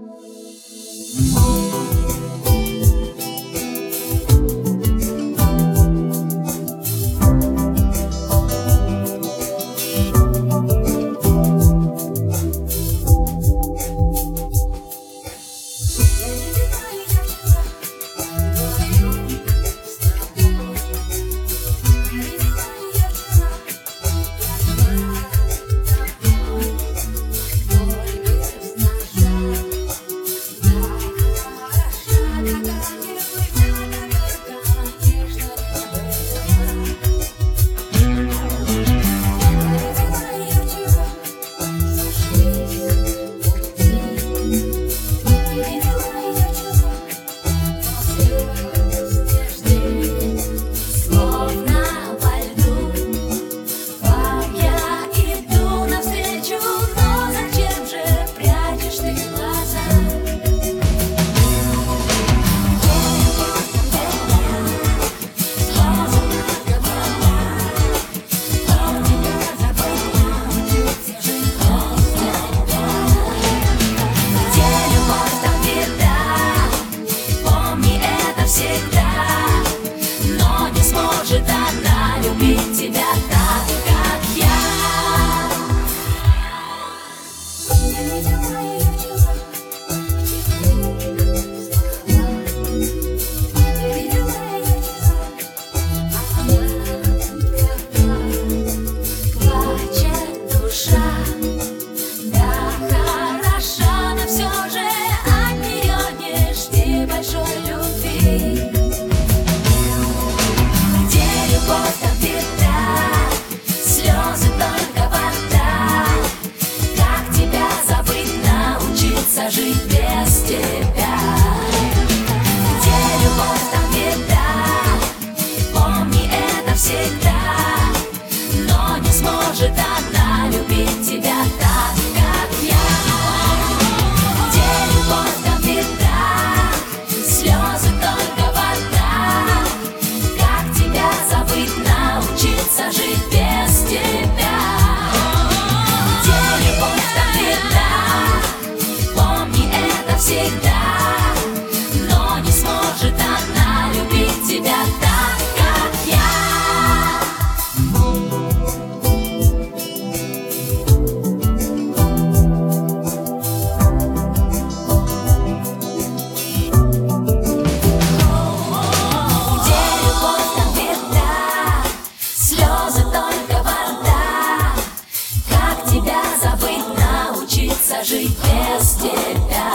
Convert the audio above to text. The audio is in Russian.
Жить без тебя, где любовь, там беда. Помни это всегда, но не сможет она любить тебя так, как я. Где любовь, там беда, слезы только вода. Как тебя забыть, научиться жить без тебя? Где любовь, там беда. Всегда, но не сможет она любить тебя так, как я. Где любовь, там беда, слезы только вода. Как тебя забыть, научиться жить без тебя?